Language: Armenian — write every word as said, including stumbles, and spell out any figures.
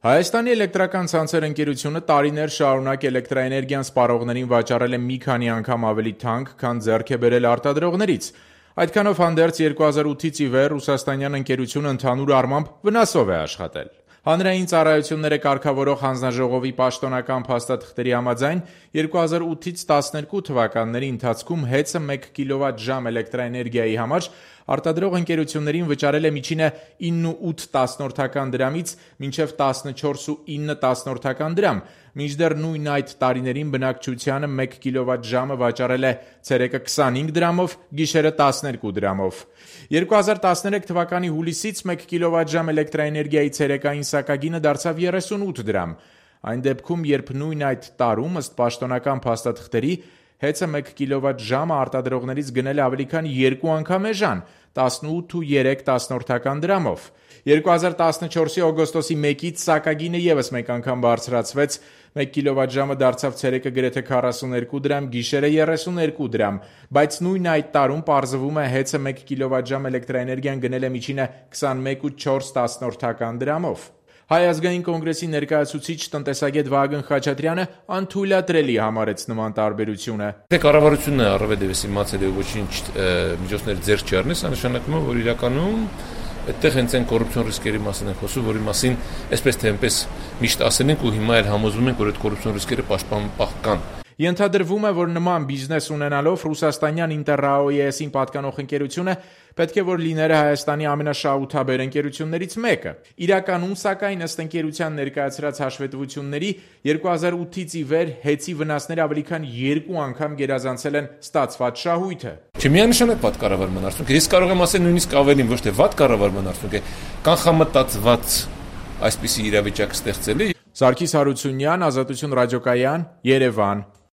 Հայաստանի էլեկտրական ցանցեր ընկերությունը տարիներ շարունակ էլեկտրաէներգիան սպառողներին վաճառել է մի քանի անգամ ավելի թանկ, քան ձեռք է բերել արտադրողներից։ Այդքանով հանդերձ երկու հազար ութից ի վեր ռուսաստանյան ընկերությունը ընդհանուր առմամբ վնասով է աշխատել։ Հանրային ծառայությունները կարգավորող հանձնաժողովի պաշտոնական փաստաթղթերի համաձայն երկու հազար ութից տասներկու թվականների ընթացքում հեծը մեկ կիլովատ-ժամ էլեկտրաէներգիայի համար արտադրող ընկերություններին վճարել է միջինը ինը ու ութ դրամից մինչև տասնչորս ու ինը դրամ, մինչդեռ նույն այդ տարիներին բնակչությանը մեկ կիլովատ-ժամը վաճառել է ցերեկը քսանհինգ դրամով, գիշերը տասներկու դրամով։ երկու հազար տասներեք թվականի հուլիսից մեկ կիլովատ-ժամ էլեկտրաէներգիայի ցերեկային սակագինը դարձավ երեսունութ դրամ։ Այն դեպքում, երբ նույն այդ տարում, ըստ պաշտոնական փաստաթղթերի, հեծը մեկ կիլովատ-ժամը արտադրողներից գնել է ավելի քան երկու անգամ էժան՝ տասնութ ու երեք դրամով։ երկու հազար տասնչորսի օգոստոսի մեկից սակագինը ևս մեկ անգամ բարձրացվեց, մեկ կիլովատ-ժամը դարձավ ցերեկը գրեթե քառասուներկու դրամ, գիշերը երեսուներկու դրամ, բայց նույն այդ տարում պարզվում է հեծը մեկ կիլովատ-ժամ էլեկտրաէներգիան գնել է միջինը քսանմեկ ու չորս դրամով։ Հայ ազգային կոնգրեսի ներկայացուցիչ տնտեսագետ Վահագն Խաչատրյանը անթույլատրելի համարեց նման տարբերությունը։ Դե կառավարությունն է առավելևս իմացել եւ ոչինչ միջոցներ ձեռք չի առնել, սա նշանակում է, որ իրականում այդտեղ հենց այն կոռուպցիոն ռիսկերի մասին են խոսում, որի մասին այսպես թե այնպես միշտ ասել ենք ու հիմա էլ համոզվում ենք, որ այդ կոռուպցիոն ռիսկերը պաշտպան կան։ Ենթադրվում է, որ նման բիզնես ունենալով ռուսաստանյան Ինտերրաոյեսին պատկանող ընկերությունը պետք է որ լիներ Հայաստանի ամենաշահութաբեր ընկերություններից մեկը։ Իրականում, սակայն, ըստ ընկերության ներկայացրած հաշվետվությունների, երկու հազար ութից ի վեր հեծի վնասները ավելի քան երկու անգամ գերազանցել են ստացված շահույթը։ Չէ, միանշանակ վատ կառավարման արդյունք է։ Ես կարող եմ ասել նույնիսկ ավելին, ոչ թե վատ կառավարման արդյունք է, կանխամտածված այսպիսի իրավիճակ ստեղծել է։ Սարգիս Հարությունյան, Ազատություն ռադիոկայան, Երևան։